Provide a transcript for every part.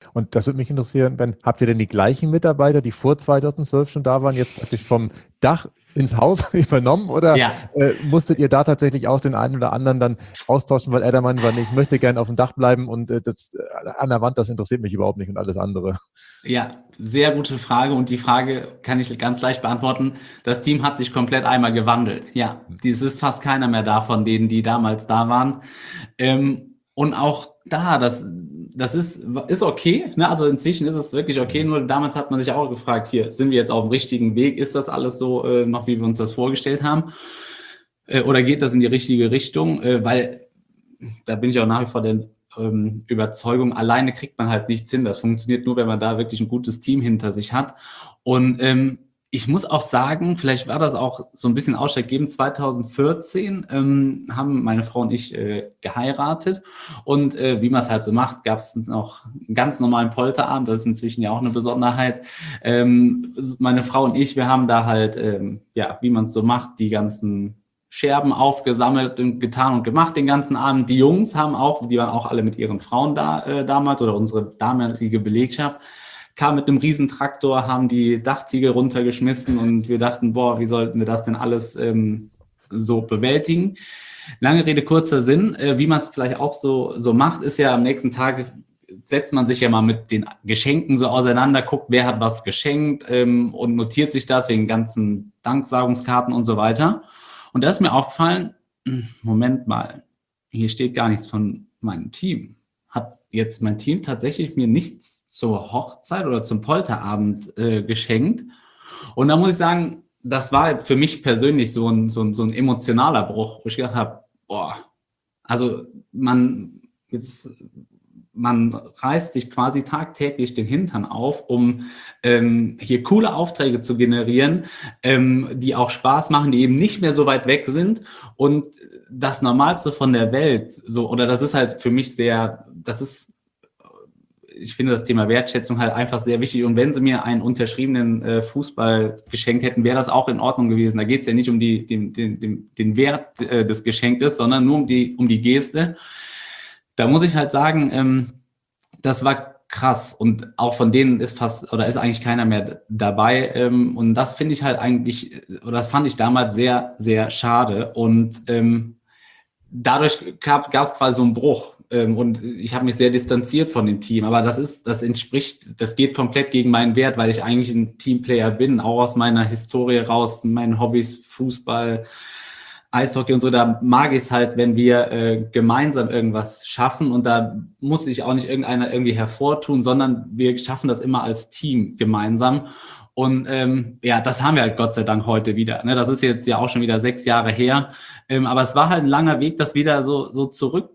Und das würde mich interessieren, Ben, habt ihr denn die gleichen Mitarbeiter, die vor 2012 schon da waren, jetzt praktisch vom Dach ins Haus übernommen oder Ja. musstet ihr da tatsächlich auch den einen oder anderen dann austauschen, weil er der Meinung war, nee, ich möchte gerne auf dem Dach bleiben und das an der Wand, das interessiert mich überhaupt nicht und alles andere? Ja, sehr gute Frage und die Frage kann ich ganz leicht beantworten. Das Team hat sich komplett einmal gewandelt. Ja, es ist fast keiner mehr da von denen, die damals da waren. Und auch da, das ist okay. Ne? Also inzwischen ist es wirklich okay. Nur damals hat man sich auch gefragt, hier, sind wir jetzt auf dem richtigen Weg? Ist das alles so noch, wie wir uns das vorgestellt haben? Oder geht das in die richtige Richtung? Weil da bin ich auch nach wie vor der Überzeugung, alleine kriegt man halt nichts hin. Das funktioniert nur, wenn man da wirklich ein gutes Team hinter sich hat. Und ich muss auch sagen, vielleicht war das auch so ein bisschen ausschlaggebend, 2014 haben meine Frau und ich geheiratet und wie man es halt so macht, gab es noch einen ganz normalen Polterabend, das ist inzwischen ja auch eine Besonderheit. Meine Frau und ich, wir haben da halt, ja, wie man es so macht, die ganzen Scherben aufgesammelt und getan und gemacht den ganzen Abend. Die Jungs haben auch, die waren auch alle mit ihren Frauen da damals oder unsere damalige Belegschaft, kam mit einem Riesentraktor, haben die Dachziegel runtergeschmissen und wir dachten, boah, wie sollten wir das denn alles so bewältigen? Lange Rede, kurzer Sinn, wie man es vielleicht auch so macht, ist ja am nächsten Tag setzt man sich ja mal mit den Geschenken so auseinander, guckt, wer hat was geschenkt und notiert sich das wegen ganzen Danksagungskarten und so weiter. Und da ist mir aufgefallen, Moment mal, hier steht gar nichts von meinem Team. Hat jetzt mein Team tatsächlich mir nichts zur Hochzeit oder zum Polterabend geschenkt? Und da muss ich sagen, das war für mich persönlich so ein emotionaler Bruch, wo ich gedacht habe, boah, also man reißt sich quasi tagtäglich den Hintern auf, um hier coole Aufträge zu generieren, die auch Spaß machen, die eben nicht mehr so weit weg sind. Und das Normalste von der Welt, so, oder das ist halt für mich ich finde das Thema Wertschätzung halt einfach sehr wichtig. Und wenn sie mir einen unterschriebenen Fußball geschenkt hätten, wäre das auch in Ordnung gewesen. Da geht es ja nicht um den Wert des Geschenkes, sondern nur um die Geste. Da muss ich halt sagen, das war krass und auch von denen ist eigentlich keiner mehr dabei und das finde ich halt eigentlich, oder das fand ich damals sehr, sehr schade und dadurch gab es quasi so einen Bruch und ich habe mich sehr distanziert von dem Team, aber das geht komplett gegen meinen Wert, weil ich eigentlich ein Teamplayer bin, auch aus meiner Historie raus, meinen Hobbys, Fußball, Eishockey und so, da mag ich es halt, wenn wir gemeinsam irgendwas schaffen und da muss sich auch nicht irgendeiner irgendwie hervortun, sondern wir schaffen das immer als Team gemeinsam und ja, das haben wir halt Gott sei Dank heute wieder. Ne? Das ist jetzt ja auch schon wieder 6 Jahre her, aber es war halt ein langer Weg, das wieder so zurück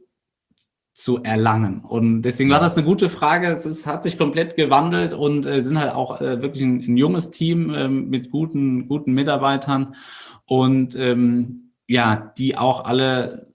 zu erlangen und deswegen war das eine gute Frage. Hat sich komplett gewandelt und sind halt auch wirklich ein junges Team mit guten Mitarbeitern und ja, die auch alle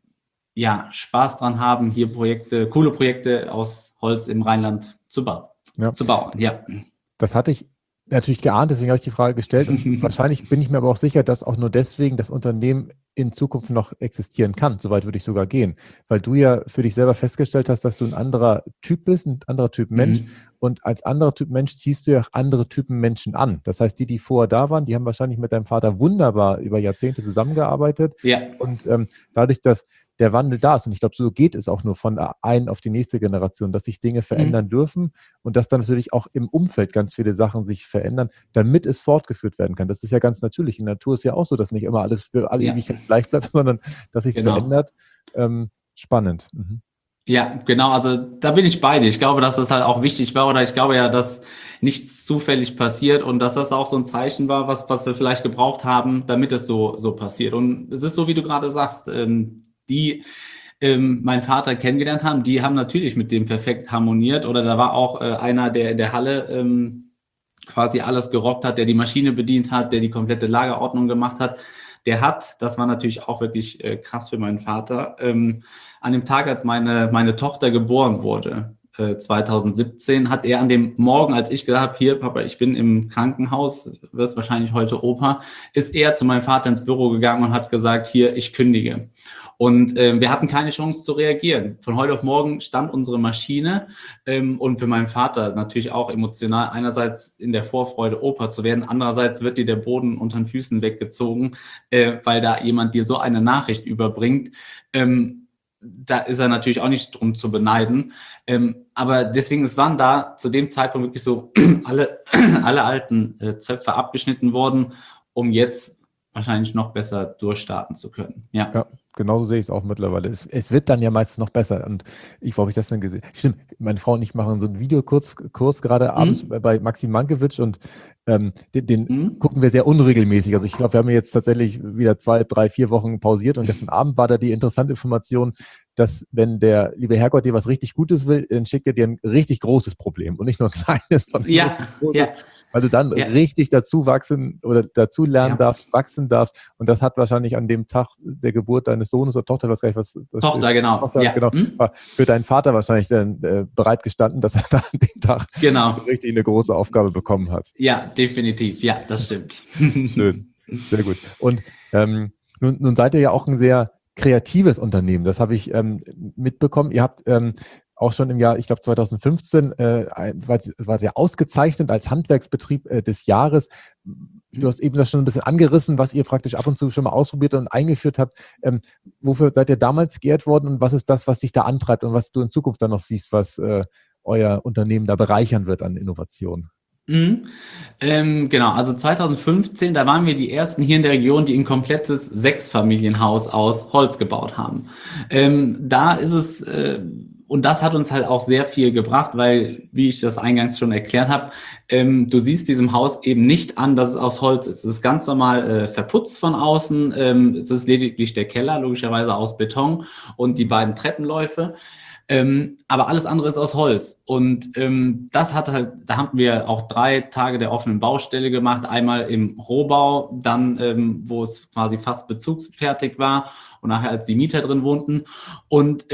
ja, Spaß dran haben, hier coole Projekte aus Holz im Rheinland zu bauen. Ja. Das hatte ich natürlich geahnt, deswegen habe ich die Frage gestellt und wahrscheinlich bin ich mir aber auch sicher, dass auch nur deswegen das Unternehmen in Zukunft noch existieren kann. Soweit würde ich sogar gehen, weil du ja für dich selber festgestellt hast, dass du ein anderer Typ bist, ein anderer Typ Mensch und als anderer Typ Mensch ziehst du ja auch andere Typen Menschen an. Das heißt, die vorher da waren, die haben wahrscheinlich mit deinem Vater wunderbar über Jahrzehnte zusammengearbeitet und dadurch, dass der Wandel da ist. Und ich glaube, so geht es auch nur von der einen auf die nächste Generation, dass sich Dinge verändern dürfen und dass dann natürlich auch im Umfeld ganz viele Sachen sich verändern, damit es fortgeführt werden kann. Das ist ja ganz natürlich. In der Natur ist ja auch so, dass nicht immer alles für alle Ewigkeit gleich bleibt, sondern dass sich verändert. Spannend. Ja, genau. Also da bin ich bei dir. Ich glaube, dass das halt auch wichtig war oder ich glaube ja, dass nichts zufällig passiert und dass das auch so ein Zeichen war, was wir vielleicht gebraucht haben, damit es so passiert. Und es ist so, wie du gerade sagst, die meinen Vater kennengelernt haben, die haben natürlich mit dem perfekt harmoniert oder da war auch einer, der in der Halle quasi alles gerockt hat, der die Maschine bedient hat, der die komplette Lagerordnung gemacht hat. Das war natürlich auch wirklich krass für meinen Vater, an dem Tag, als meine Tochter geboren wurde, 2017, hat er an dem Morgen, als ich gesagt habe, hier Papa, ich bin im Krankenhaus, wirst wahrscheinlich heute Opa, ist er zu meinem Vater ins Büro gegangen und hat gesagt, hier, ich kündige. Und wir hatten keine Chance zu reagieren. Von heute auf morgen stand unsere Maschine und für meinen Vater natürlich auch emotional. Einerseits in der Vorfreude, Opa zu werden. Andererseits wird dir der Boden unter den Füßen weggezogen, weil da jemand dir so eine Nachricht überbringt. Da ist er natürlich auch nicht drum zu beneiden. Aber deswegen, es waren da zu dem Zeitpunkt wirklich so alle alten Zöpfe abgeschnitten worden, um jetzt wahrscheinlich noch besser durchstarten zu können. Ja, genauso sehe ich es auch mittlerweile. Es wird dann ja meistens noch besser. Und wo habe ich das denn gesehen? Stimmt, meine Frau und ich machen so einen Videokurs gerade abends bei Maxim Mankiewicz und den gucken wir sehr unregelmäßig. Also ich glaube, wir haben jetzt tatsächlich wieder 2, 3, 4 Wochen pausiert und gestern Abend war da die interessante Information, dass wenn der liebe Herrgott dir was richtig Gutes will, dann schickt er dir ein richtig großes Problem und nicht nur ein kleines, sondern ein richtig großes, weil du dann richtig dazu wachsen oder dazu lernen darfst, wachsen darfst. Und das hat wahrscheinlich an dem Tag der Geburt deines Sohnes oder Tochter, was gar nicht was. Tochter, genau. Tochter, genau. War für deinen Vater wahrscheinlich dann bereit gestanden, dass er da an dem Tag richtig eine große Aufgabe bekommen hat. Ja, definitiv. Ja, das stimmt. Schön. Sehr gut. Und nun seid ihr ja auch ein sehr kreatives Unternehmen. Das habe ich mitbekommen. Ihr habt auch schon im Jahr, ich glaube 2015, war sehr ausgezeichnet als Handwerksbetrieb des Jahres. Du hast eben das schon ein bisschen angerissen, was ihr praktisch ab und zu schon mal ausprobiert und eingeführt habt. Wofür seid ihr damals geehrt worden und was ist das, was dich da antreibt und was du in Zukunft dann noch siehst, was euer Unternehmen da bereichern wird an Innovation? Genau, also 2015, da waren wir die ersten hier in der Region, die ein komplettes 6-Familienhaus aus Holz gebaut haben. Da ist es, und das hat uns halt auch sehr viel gebracht, weil, wie ich das eingangs schon erklärt habe, du siehst diesem Haus eben nicht an, dass es aus Holz ist. Es ist ganz normal verputzt von außen, es ist lediglich der Keller, logischerweise aus Beton und die beiden Treppenläufe. Aber alles andere ist aus Holz. Und das hat halt, da haben wir auch 3 Tage der offenen Baustelle gemacht. Einmal im Rohbau, dann, wo es quasi fast bezugsfertig war und nachher als die Mieter drin wohnten. Und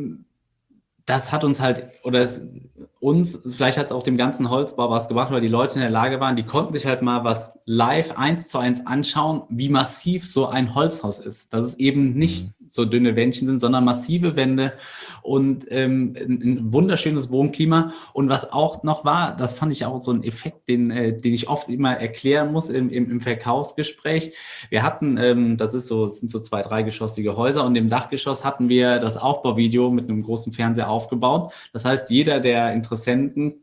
das hat uns halt, vielleicht hat es auch dem ganzen Holzbau was gemacht, weil die Leute in der Lage waren, die konnten sich halt mal was live 1:1 anschauen, wie massiv so ein Holzhaus ist. Dass es eben nicht so dünne Wändchen sind, sondern massive Wände und ein wunderschönes Wohnklima. Und was auch noch war, das fand ich auch so ein Effekt, den ich oft immer erklären muss im Verkaufsgespräch. Wir hatten, sind so 2-, 3-geschossige Häuser und im Dachgeschoss hatten wir das Aufbauvideo mit einem großen Fernseher aufgebaut. Das heißt, jeder der Interessenten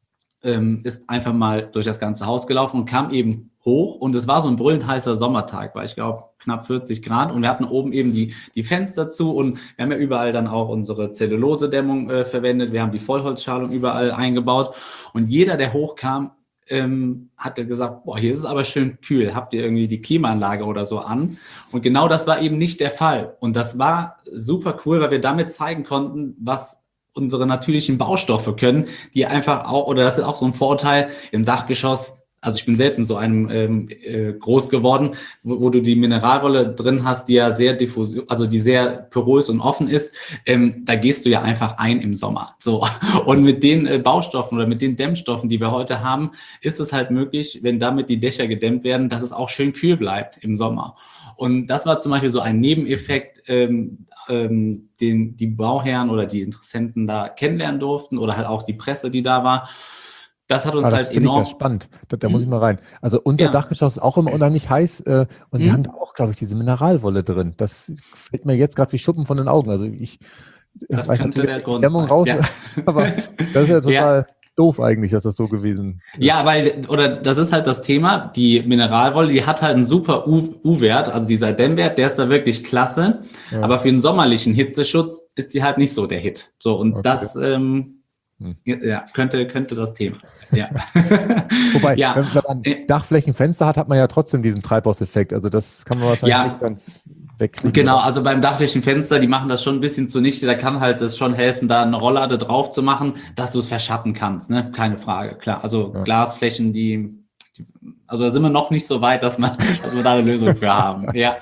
ist einfach mal durch das ganze Haus gelaufen und kam eben hoch und es war so ein brüllend heißer Sommertag, weil ich glaube knapp 40 Grad und wir hatten oben eben die Fenster zu und wir haben ja überall dann auch unsere Zellulosedämmung verwendet, wir haben die Vollholzschalung überall eingebaut und jeder, der hochkam, hat gesagt, boah, hier ist es aber schön kühl, habt ihr irgendwie die Klimaanlage oder so an? Und genau das war eben nicht der Fall und das war super cool, weil wir damit zeigen konnten, was unsere natürlichen Baustoffe können, die einfach auch, oder das ist auch so ein Vorteil im Dachgeschoss. Also ich bin selbst in so einem groß geworden, wo du die Mineralwolle drin hast, die ja sehr diffus, also die sehr porös und offen ist. Da gehst du ja einfach ein im Sommer. So. Und mit den Baustoffen oder mit den Dämmstoffen, die wir heute haben, ist es halt möglich, wenn damit die Dächer gedämmt werden, dass es auch schön kühl bleibt im Sommer. Und das war zum Beispiel so ein Nebeneffekt, den die Bauherren oder die Interessenten da kennenlernen durften oder halt auch die Presse, die da war. Das hat uns halt enorm... Das finde ich ja spannend. Da muss ich mal rein. Also unser Dachgeschoss ist auch immer unheimlich heiß und wir haben da auch, glaube ich, diese Mineralwolle drin. Das fällt mir jetzt gerade wie Schuppen von den Augen. Also ich weiß nicht, der Grund Dämmung sein. Raus, aber das ist ja total doof eigentlich, dass das so gewesen ist. Ja, das ist halt das Thema, die Mineralwolle, die hat halt einen super U-Wert, also dieser Dämmwert, der ist da wirklich klasse, aber für den sommerlichen Hitzeschutz ist die halt nicht so der Hit. So, und das könnte das Thema sein. Ja. Wobei, wenn man Dachflächenfenster hat man ja trotzdem diesen Treibhauseffekt, also das kann man wahrscheinlich nicht ganz wegkriegen. Genau, also beim Dachflächenfenster, die machen das schon ein bisschen zunichte, da kann halt das schon helfen, da eine Rolllade drauf zu machen, dass du es verschatten kannst, ne? Keine Frage, klar. Also Glasflächen, also da sind wir noch nicht so weit, dass wir da eine Lösung für haben. Ja.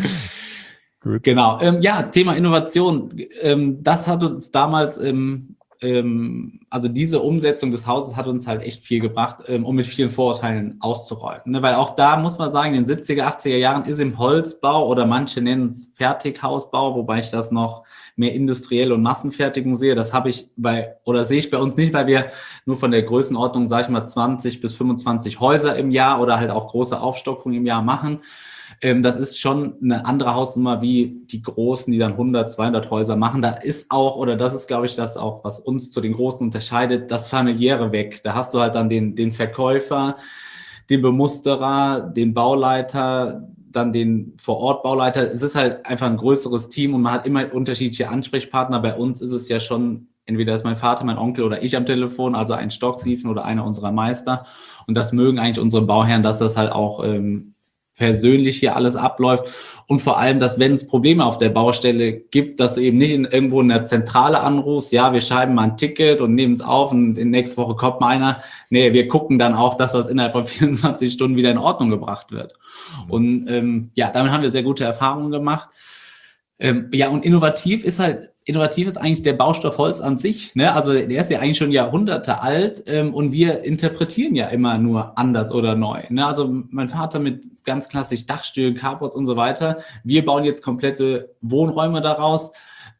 Gut. Genau. Thema Innovation. Das hat uns damals also diese Umsetzung des Hauses hat uns halt echt viel gebracht, um mit vielen Vorurteilen auszuräumen. Ne? Weil auch da muss man sagen, in den 70er, 80er Jahren ist im Holzbau oder manche nennen es Fertighausbau, wobei ich das noch mehr industrielle und Massenfertigung sehe. Das sehe ich bei uns nicht, weil wir nur von der Größenordnung, sage ich mal, 20 bis 25 Häuser im Jahr oder halt auch große Aufstockungen im Jahr machen. Das ist schon eine andere Hausnummer wie die Großen, die dann 100, 200 Häuser machen. Da ist auch, oder das ist, glaube ich, das auch, was uns zu den Großen unterscheidet, das Familiäre weg. Da hast du halt dann den Verkäufer, den Bemusterer, den Bauleiter, dann den Vor-Ort-Bauleiter. Es ist halt einfach ein größeres Team und man hat immer unterschiedliche Ansprechpartner. Bei uns ist es ja schon, entweder ist mein Vater, mein Onkel oder ich am Telefon, also ein Stocksiefen oder einer unserer Meister. Und das mögen eigentlich unsere Bauherren, dass das halt auch persönlich hier alles abläuft und vor allem, dass wenn es Probleme auf der Baustelle gibt, dass du eben nicht irgendwo in der Zentrale anrufst, ja, wir schreiben mal ein Ticket und nehmen es auf und in nächste Woche kommt mal einer. Nee, wir gucken dann auch, dass das innerhalb von 24 Stunden wieder in Ordnung gebracht wird. Und damit haben wir sehr gute Erfahrungen gemacht. Und innovativ ist eigentlich der Baustoff Holz an sich. Ne? Also der ist ja eigentlich schon Jahrhunderte alt und wir interpretieren ja immer nur anders oder neu. Ne? Also mein Vater mit ganz klassisch Dachstühlen, Carports und so weiter. Wir bauen jetzt komplette Wohnräume daraus.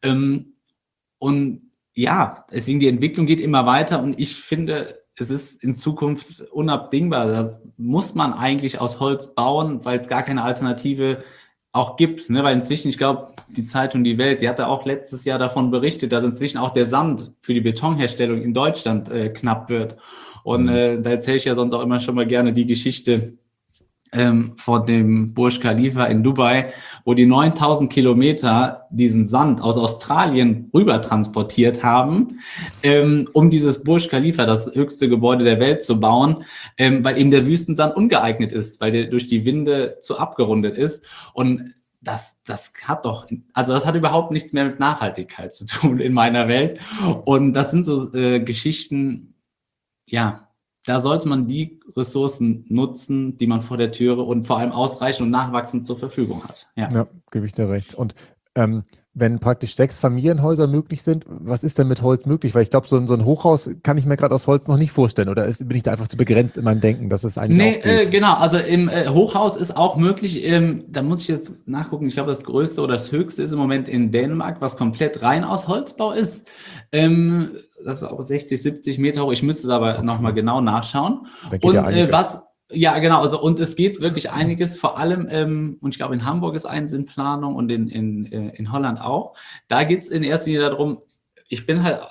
Und ja, deswegen die Entwicklung geht immer weiter und ich finde, es ist in Zukunft unabdingbar. Da muss man eigentlich aus Holz bauen, weil es gar keine Alternative auch gibt, ne? Weil inzwischen, ich glaube, die Zeitung Die Welt, die hatte auch letztes Jahr davon berichtet, dass inzwischen auch der Sand für die Betonherstellung in Deutschland knapp wird. Und da erzähle ich ja sonst auch immer schon mal gerne die Geschichte von dem Burj Khalifa in Dubai, wo die 9000 Kilometer diesen Sand aus Australien rüber transportiert haben, um dieses Burj Khalifa, das höchste Gebäude der Welt, zu bauen, weil eben der Wüstensand ungeeignet ist, weil der durch die Winde zu abgerundet ist. Und das hat überhaupt nichts mehr mit Nachhaltigkeit zu tun in meiner Welt. Und das sind so Geschichten, ja, da sollte man die Ressourcen nutzen, die man vor der Türe und vor allem ausreichend und nachwachsend zur Verfügung hat. Ja, gebe ich dir recht. Und wenn praktisch 6 Familienhäuser möglich sind, was ist denn mit Holz möglich? Weil ich glaube, so ein Hochhaus kann ich mir gerade aus Holz noch nicht vorstellen. Oder bin ich da einfach zu begrenzt in meinem Denken, dass es eigentlich auch geht? Genau. Also im Hochhaus ist auch möglich, da muss ich jetzt nachgucken, ich glaube, das größte oder das höchste ist im Moment in Dänemark, was komplett rein aus Holzbau ist. Das ist auch 60, 70 Meter hoch. Ich müsste es aber nochmal genau nachschauen. Und ja, genau, also und es geht wirklich einiges, vor allem, und ich glaube in Hamburg ist eins in Planung und in Holland auch. Da geht es in erster Linie darum, ich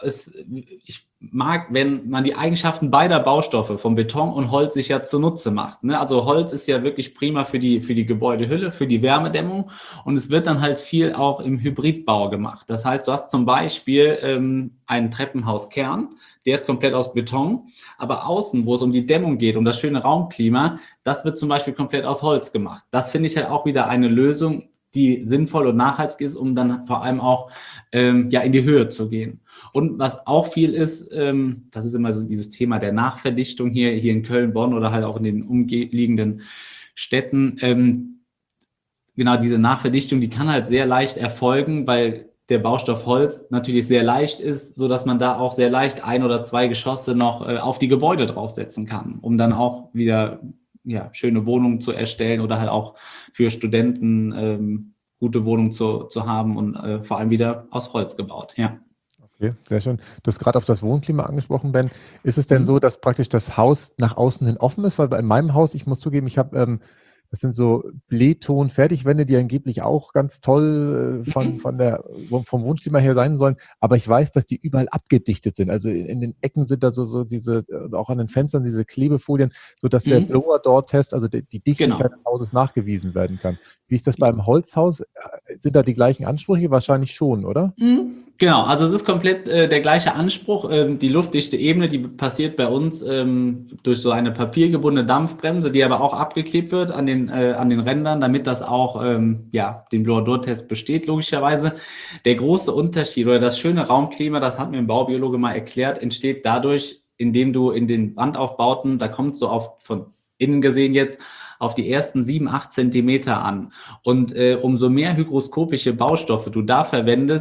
mag, wenn man die Eigenschaften beider Baustoffe, von Beton und Holz, sich ja zunutze macht. Ne? Also Holz ist ja wirklich prima für die Gebäudehülle, für die Wärmedämmung und es wird dann halt viel auch im Hybridbau gemacht. Das heißt, du hast zum Beispiel einen Treppenhauskern, der ist komplett aus Beton, aber außen, wo es um die Dämmung geht, um das schöne Raumklima, das wird zum Beispiel komplett aus Holz gemacht. Das finde ich halt auch wieder eine Lösung, die sinnvoll und nachhaltig ist, um dann vor allem auch in die Höhe zu gehen. Und was auch viel ist, das ist immer so dieses Thema der Nachverdichtung hier in Köln, Bonn oder halt auch in den umliegenden Städten. Genau, diese Nachverdichtung, die kann halt sehr leicht erfolgen, weil der Baustoff Holz natürlich sehr leicht ist, sodass man da auch sehr leicht 1 oder 2 Geschosse noch auf die Gebäude draufsetzen kann, um dann auch wieder schöne Wohnungen zu erstellen oder halt auch für Studenten gute Wohnungen zu haben und vor allem wieder aus Holz gebaut. Ja. Okay, sehr schön. Du hast gerade auf das Wohnklima angesprochen, Ben. Ist es denn so, dass praktisch das Haus nach außen hin offen ist? Weil bei meinem Haus, ich muss zugeben, ich habe das sind so Blähton-Fertigwände, die angeblich auch ganz toll vom Wohnklima her sein sollen. Aber ich weiß, dass die überall abgedichtet sind. Also in den Ecken sind da so diese, auch an den Fenstern diese Klebefolien, sodass der Blower-Door-Test, also die Dichtigkeit des Hauses nachgewiesen werden kann. Wie ist das beim Holzhaus? Sind da die gleichen Ansprüche? Wahrscheinlich schon, oder? Genau, also es ist komplett der gleiche Anspruch. Die luftdichte Ebene, die passiert bei uns durch so eine papiergebundene Dampfbremse, die aber auch abgeklebt wird an den Rändern, damit das auch den Blower-Door-Test besteht, logischerweise. Der große Unterschied oder das schöne Raumklima, das hat mir ein Baubiologe mal erklärt, entsteht dadurch, indem du in den Wandaufbauten, da kommt so von innen gesehen jetzt, auf die ersten 7, 8 Zentimeter an. Und umso mehr hygroskopische Baustoffe du da verwendest,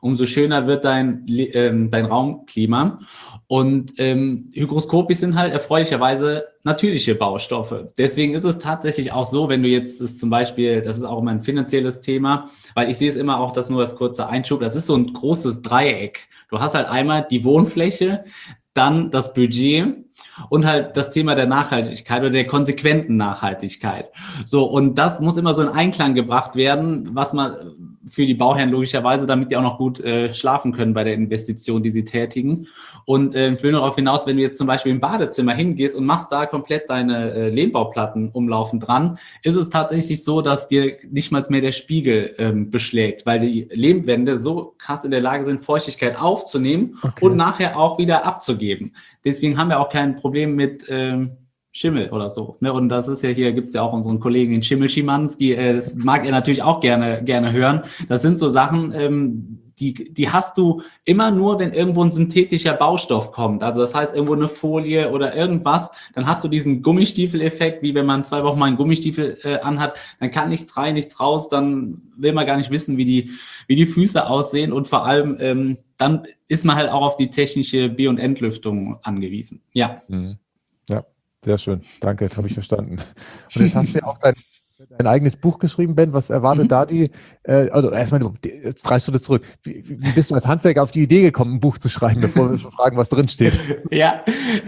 umso schöner wird dein Raumklima. Und Hygroskopis sind halt erfreulicherweise natürliche Baustoffe. Deswegen ist es tatsächlich auch so, wenn du jetzt das zum Beispiel, das ist auch immer ein finanzielles Thema, weil ich sehe es immer auch, das nur als kurzer Einschub, das ist so ein großes Dreieck. Du hast halt einmal die Wohnfläche, dann das Budget und halt das Thema der Nachhaltigkeit oder der konsequenten Nachhaltigkeit. So, und das muss immer so in Einklang gebracht werden, was man für die Bauherren logischerweise, damit die auch noch gut schlafen können bei der Investition, die sie tätigen. Und ich will nur darauf hinaus, wenn du jetzt zum Beispiel im Badezimmer hingehst und machst da komplett deine Lehmbauplatten umlaufend dran, ist es tatsächlich so, dass dir nicht mal mehr der Spiegel beschlägt, weil die Lehmwände so krass in der Lage sind, Feuchtigkeit aufzunehmen und nachher auch wieder abzugeben. Deswegen haben wir auch kein Problem mit Schimmel oder so. Ne? Und das ist ja hier, gibt es ja auch unseren Kollegen, den Schimmel Schimanski, das mag er natürlich auch gerne hören. Das sind so Sachen, die hast du immer nur, wenn irgendwo ein synthetischer Baustoff kommt. Also das heißt, irgendwo eine Folie oder irgendwas, dann hast du diesen Gummistiefel-Effekt, wie wenn man 2 Wochen mal einen Gummistiefel anhat, dann kann nichts rein, nichts raus, dann will man gar nicht wissen, wie die Füße aussehen und vor allem dann ist man halt auch auf die technische B- und Entlüftung angewiesen. Ja. Ja, sehr schön. Danke, das habe ich verstanden. Und jetzt hast du ja auch dein eigenes Buch geschrieben, Ben. Was erwartet da also erstmal 3 Schritte zurück. Wie bist du als Handwerker auf die Idee gekommen, ein Buch zu schreiben, bevor wir schon fragen, was drin steht? Ja,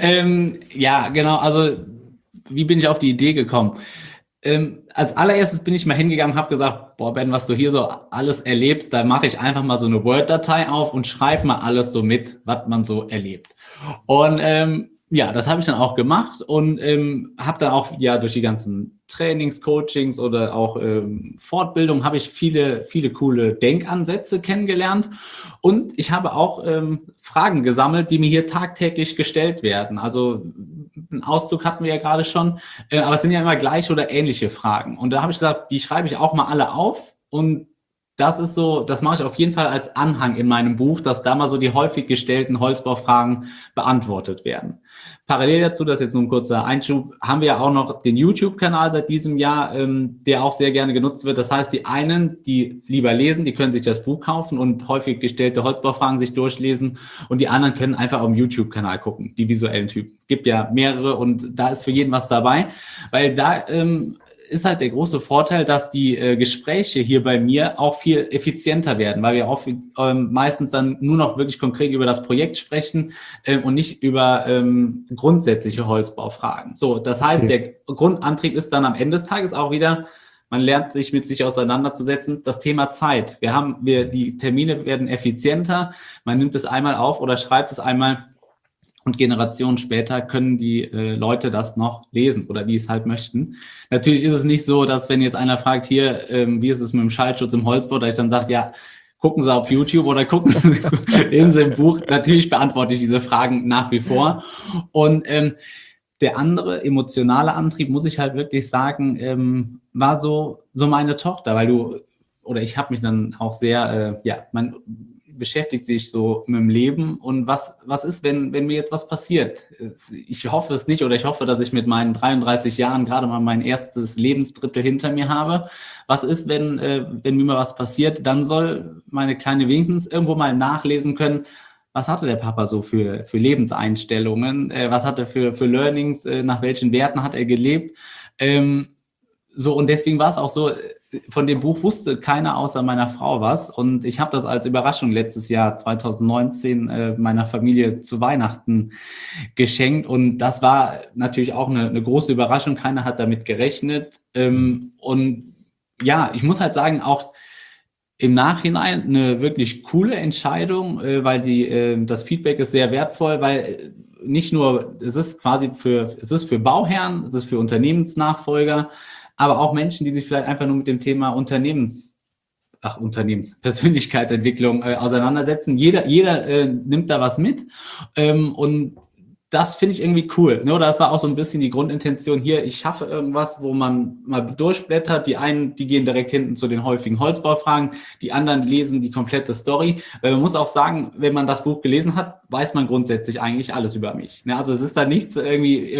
genau. Also wie bin ich auf die Idee gekommen? Als allererstes bin ich mal hingegangen, habe gesagt, boah Ben, was du hier so alles erlebst, da mache ich einfach mal so eine Word-Datei auf und schreibe mal alles so mit, was man so erlebt. Und ja, das habe ich dann auch gemacht und habe dann auch durch die ganzen Trainings, Coachings oder auch Fortbildung habe ich viele coole Denkansätze kennengelernt und ich habe auch Fragen gesammelt, die mir hier tagtäglich gestellt werden. Also einen Auszug hatten wir ja gerade schon, aber es sind ja immer gleiche oder ähnliche Fragen. Und da habe ich gesagt, die schreibe ich auch mal alle auf und das ist so, das mache ich auf jeden Fall als Anhang in meinem Buch, dass da mal so die häufig gestellten Holzbaufragen beantwortet werden. Parallel dazu, das ist jetzt nur ein kurzer Einschub, haben wir ja auch noch den YouTube-Kanal seit diesem Jahr, der auch sehr gerne genutzt wird. Das heißt, die einen, die lieber lesen, die können sich das Buch kaufen und häufig gestellte Holzbaufragen sich durchlesen und die anderen können einfach auf dem YouTube-Kanal gucken, die visuellen Typen. Gibt ja mehrere und da ist für jeden was dabei, weil da ist halt der große Vorteil, dass die Gespräche hier bei mir auch viel effizienter werden, weil wir auch meistens dann nur noch wirklich konkret über das Projekt sprechen und nicht über grundsätzliche Holzbaufragen. So, das heißt, der Grundantrieb ist dann am Ende des Tages auch wieder, man lernt sich mit sich auseinanderzusetzen, das Thema Zeit. Die Termine werden effizienter, man nimmt es einmal auf oder schreibt es einmal und Generationen später können die Leute das noch lesen oder die es halt möchten. Natürlich ist es nicht so, dass wenn jetzt einer fragt, hier, wie ist es mit dem Schallschutz im Holzbau, dass ich dann sage, ja, gucken Sie auf YouTube oder lesen Sie im Buch. Natürlich beantworte ich diese Fragen nach wie vor. Und der andere emotionale Antrieb, muss ich halt wirklich sagen, war so meine Tochter, weil ich habe mich dann auch sehr, man beschäftigt sich so mit dem Leben und was ist, wenn mir jetzt was passiert? Ich hoffe es nicht oder ich hoffe, dass ich mit meinen 33 Jahren gerade mal mein erstes Lebensdrittel hinter mir habe. Was ist, wenn mir mal was passiert? Dann soll meine Kleine wenigstens irgendwo mal nachlesen können, was hatte der Papa so für Lebenseinstellungen? Was hat er für Learnings? Nach welchen Werten hat er gelebt? So, und deswegen war es auch so, von dem Buch wusste keiner außer meiner Frau was. Und ich habe das als Überraschung letztes Jahr 2019 meiner Familie zu Weihnachten geschenkt. Und das war natürlich auch eine große Überraschung. Keiner hat damit gerechnet. Und ja, ich muss halt sagen, auch im Nachhinein eine wirklich coole Entscheidung, weil das Feedback ist sehr wertvoll, weil nicht nur, es ist für Bauherren, es ist für Unternehmensnachfolger, aber auch Menschen, die sich vielleicht einfach nur mit dem Thema Persönlichkeitsentwicklung auseinandersetzen. Jeder nimmt da was mit und das finde ich irgendwie cool. Ne? Das war auch so ein bisschen die Grundintention hier. Ich schaffe irgendwas, wo man mal durchblättert. Die einen, die gehen direkt hinten zu den häufigen Holzbaufragen. Die anderen lesen die komplette Story. Weil man muss auch sagen, wenn man das Buch gelesen hat, weiß man grundsätzlich eigentlich alles über mich. Ne? Also es ist da nichts irgendwie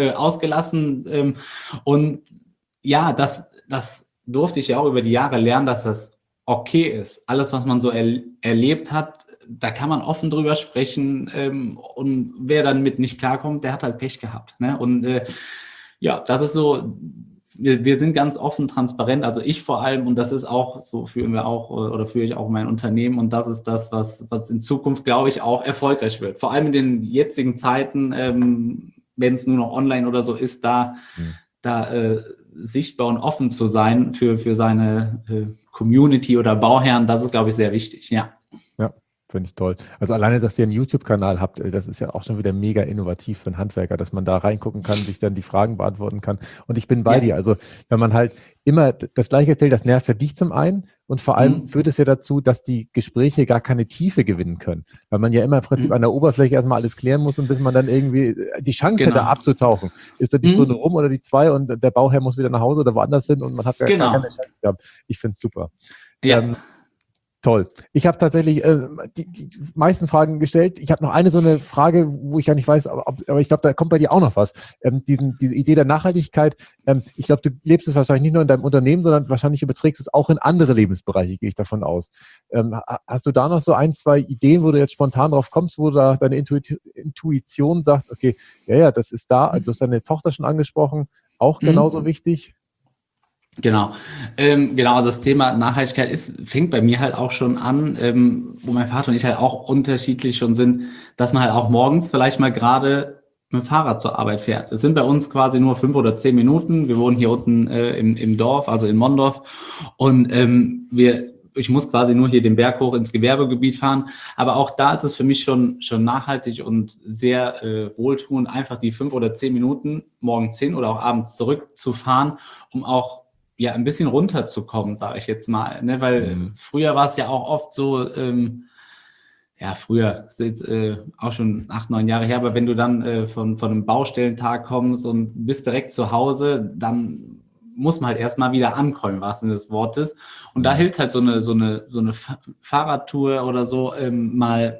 ausgelassen. Und ja, das durfte ich ja auch über die Jahre lernen, dass das okay ist. Alles, was man so erlebt hat, da kann man offen drüber sprechen, und wer dann mit nicht klarkommt, der hat halt Pech gehabt. Ne? Und ja, das ist so, wir sind ganz offen, transparent, also ich vor allem, und das ist auch, so führen wir auch oder führe ich auch mein Unternehmen, und das ist das, was in Zukunft, glaube ich, auch erfolgreich wird. Vor allem in den jetzigen Zeiten, wenn es nur noch online oder so ist, da sichtbar und offen zu sein für seine Community oder Bauherren, das ist, glaube ich, sehr wichtig, ja. Ja, finde ich toll. Also alleine, dass ihr einen YouTube-Kanal habt, das ist ja auch schon wieder mega innovativ für einen Handwerker, dass man da reingucken kann, sich dann die Fragen beantworten kann. Und ich bin bei dir. Also wenn man halt immer das Gleiche erzählt, das nervt für dich zum einen und vor allem führt es ja dazu, dass die Gespräche gar keine Tiefe gewinnen können. Weil man ja immer im Prinzip an der Oberfläche erstmal alles klären muss und bis man dann irgendwie die Chance hätte abzutauchen. Ist da die Stunde rum oder die 2 und der Bauherr muss wieder nach Hause oder woanders hin und man hat gar keine Chance gehabt. Ich finde es super. Ja. Toll. Ich habe tatsächlich die meisten Fragen gestellt. Ich habe noch eine so eine Frage, wo ich ja nicht weiß, aber ich glaube, da kommt bei dir auch noch was. Diese Idee der Nachhaltigkeit, ich glaube, du lebst es wahrscheinlich nicht nur in deinem Unternehmen, sondern wahrscheinlich überträgst es auch in andere Lebensbereiche, gehe ich davon aus. Hast du da noch so 1, 2 Ideen, wo du jetzt spontan drauf kommst, wo da deine Intuition sagt, okay, ja, das ist da, du hast deine Tochter schon angesprochen, auch genauso wichtig? Genau, also das Thema Nachhaltigkeit fängt bei mir halt auch schon an, wo mein Vater und ich halt auch unterschiedlich schon sind, dass man halt auch morgens vielleicht mal gerade mit dem Fahrrad zur Arbeit fährt. Es sind bei uns quasi nur 5 oder 10 Minuten. Wir wohnen hier unten im Dorf, also in Mondorf, und ich muss quasi nur hier den Berg hoch ins Gewerbegebiet fahren. Aber auch da ist es für mich schon nachhaltig und sehr wohltuend, einfach die 5 oder 10 Minuten morgens hin oder auch abends zurückzufahren, um auch ein bisschen runterzukommen, sage ich jetzt mal. Ne? Weil früher war es ja auch oft so, früher, das ist jetzt auch schon 8, 9 Jahre her, aber wenn du dann von einem Baustellentag kommst und bist direkt zu Hause, dann muss man halt erstmal wieder ankommen, im wahrsten Sinne des Wortes. Und da hilft halt so eine Fahrradtour oder so mal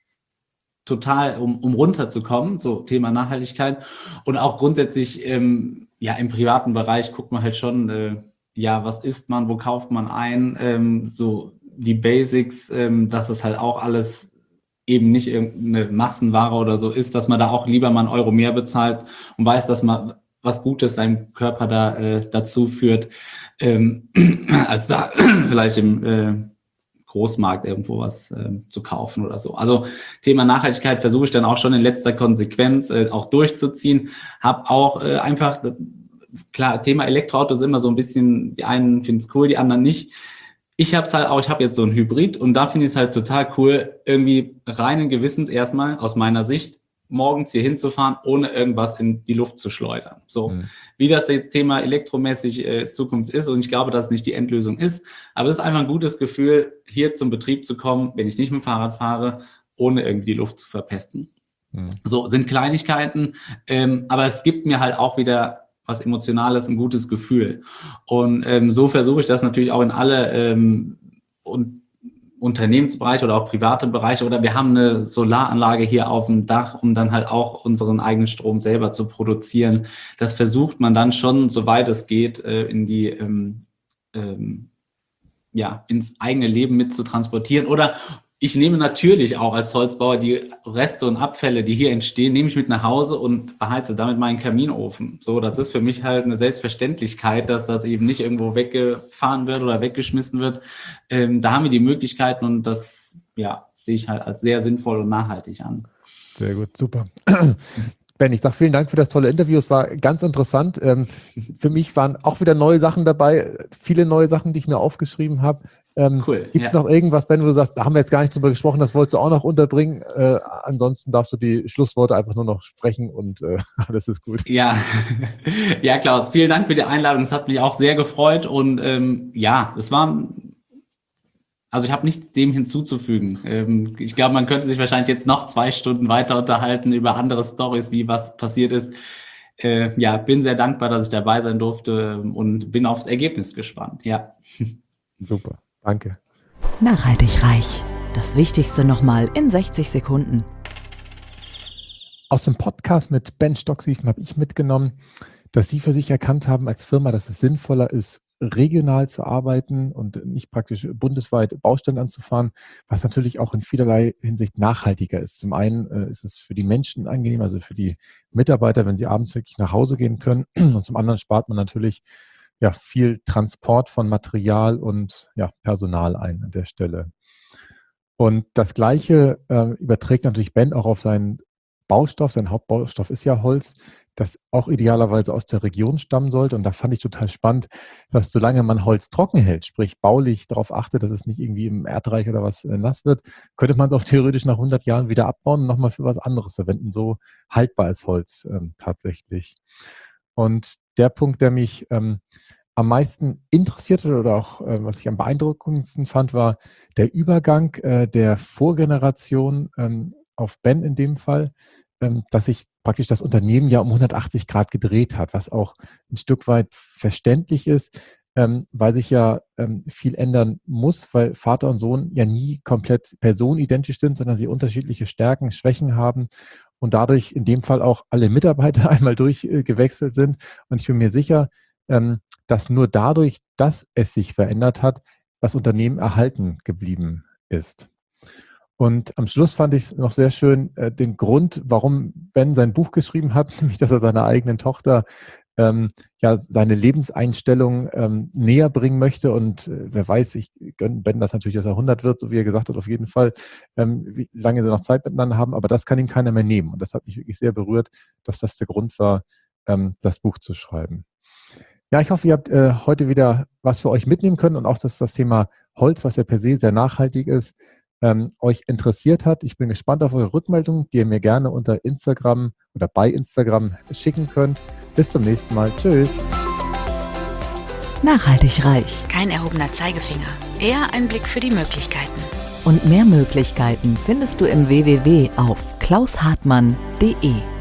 total, um runterzukommen, so Thema Nachhaltigkeit. Und auch grundsätzlich, im privaten Bereich guckt man halt schon, was isst man, wo kauft man ein, so die Basics, dass es halt auch alles eben nicht irgendeine Massenware oder so ist, dass man da auch lieber mal einen Euro mehr bezahlt und weiß, dass man was Gutes seinem Körper dazu führt, als da vielleicht im Großmarkt irgendwo was zu kaufen oder so. Also Thema Nachhaltigkeit versuche ich dann auch schon in letzter Konsequenz auch durchzuziehen. Habe auch einfach, klar, Thema Elektroauto ist immer so ein bisschen, die einen finden es cool, die anderen nicht. Ich habe es halt auch, ich habe jetzt so ein Hybrid und da finde ich es halt total cool, irgendwie reinen Gewissens erstmal aus meiner Sicht morgens hier hinzufahren, ohne irgendwas in die Luft zu schleudern. So, wie das jetzt Thema elektromäßig Zukunft ist, und ich glaube, dass es nicht die Endlösung ist, aber es ist einfach ein gutes Gefühl, hier zum Betrieb zu kommen, wenn ich nicht mit dem Fahrrad fahre, ohne irgendwie die Luft zu verpesten. So, sind Kleinigkeiten, aber es gibt mir halt auch wieder was Emotionales, ein gutes Gefühl. Und so versuche ich das natürlich auch in alle Unternehmensbereiche oder auch private Bereiche, oder wir haben eine Solaranlage hier auf dem Dach, um dann halt auch unseren eigenen Strom selber zu produzieren. Das versucht man dann schon, soweit es geht, in die ins eigene Leben mit zu transportieren. Oder ich nehme natürlich auch als Holzbauer die Reste und Abfälle, die hier entstehen, nehme ich mit nach Hause und beheize damit meinen Kaminofen. So, das ist für mich halt eine Selbstverständlichkeit, dass das eben nicht irgendwo weggefahren wird oder weggeschmissen wird. Da haben wir die Möglichkeiten und das, sehe ich halt als sehr sinnvoll und nachhaltig an. Sehr gut, super. Ben, ich sage vielen Dank für das tolle Interview. Es war ganz interessant. Für mich waren auch wieder neue Sachen dabei, viele neue Sachen, die ich mir aufgeschrieben habe. Cool. Gibt es noch irgendwas, Ben, wo du sagst, da haben wir jetzt gar nicht drüber gesprochen, das wolltest du auch noch unterbringen? Ansonsten darfst du die Schlussworte einfach nur noch sprechen und alles ist gut. Ja, Klaus, vielen Dank für die Einladung. Es hat mich auch sehr gefreut und es war... Also ich habe nichts dem hinzuzufügen. Ich glaube, man könnte sich wahrscheinlich jetzt noch 2 Stunden weiter unterhalten über andere Storys, wie was passiert ist. Bin sehr dankbar, dass ich dabei sein durfte und bin aufs Ergebnis gespannt. Ja. Super, danke. Nachhaltig reich. Das Wichtigste nochmal in 60 Sekunden. Aus dem Podcast mit Ben Stocksiefen habe ich mitgenommen, dass Sie für sich erkannt haben als Firma, dass es sinnvoller ist, regional zu arbeiten und nicht praktisch bundesweit Baustellen anzufahren, was natürlich auch in vielerlei Hinsicht nachhaltiger ist. Zum einen ist es für die Menschen angenehm, also für die Mitarbeiter, wenn sie abends wirklich nach Hause gehen können. Und zum anderen spart man natürlich viel Transport von Material und Personal ein an der Stelle. Und das Gleiche überträgt natürlich Ben auch auf seinen Baustoff. Sein Hauptbaustoff ist ja Holz, das auch idealerweise aus der Region stammen sollte. Und da fand ich total spannend, dass solange man Holz trocken hält, sprich baulich darauf achtet, dass es nicht irgendwie im Erdreich oder was nass wird, könnte man es auch theoretisch nach 100 Jahren wieder abbauen und nochmal für was anderes verwenden. So haltbar ist Holz tatsächlich. Und der Punkt, der mich am meisten interessierte oder auch was ich am beeindruckendsten fand, war der Übergang der Vorgeneration auf Ben in dem Fall, dass sich praktisch das Unternehmen ja um 180 Grad gedreht hat, was auch ein Stück weit verständlich ist, weil sich ja viel ändern muss, weil Vater und Sohn ja nie komplett personenidentisch sind, sondern sie unterschiedliche Stärken, Schwächen haben und dadurch in dem Fall auch alle Mitarbeiter einmal durchgewechselt sind. Und ich bin mir sicher, dass nur dadurch, dass es sich verändert hat, das Unternehmen erhalten geblieben ist. Und am Schluss fand ich es noch sehr schön, den Grund, warum Ben sein Buch geschrieben hat, nämlich, dass er seiner eigenen Tochter seine Lebenseinstellung näher bringen möchte. Und wer weiß, ich gönne Ben das natürlich, dass er 100 wird, so wie er gesagt hat, auf jeden Fall, wie lange sie noch Zeit miteinander haben. Aber das kann ihm keiner mehr nehmen. Und das hat mich wirklich sehr berührt, dass das der Grund war, das Buch zu schreiben. Ja, ich hoffe, ihr habt heute wieder was für euch mitnehmen können und auch, dass das Thema Holz, was ja per se sehr nachhaltig ist, euch interessiert hat. Ich bin gespannt auf eure Rückmeldungen, die ihr mir gerne unter Instagram oder bei Instagram schicken könnt. Bis zum nächsten Mal. Tschüss. Nachhaltig reich. Kein erhobener Zeigefinger, eher ein Blick für die Möglichkeiten. Und mehr Möglichkeiten findest du im www auf klaushartmann.de.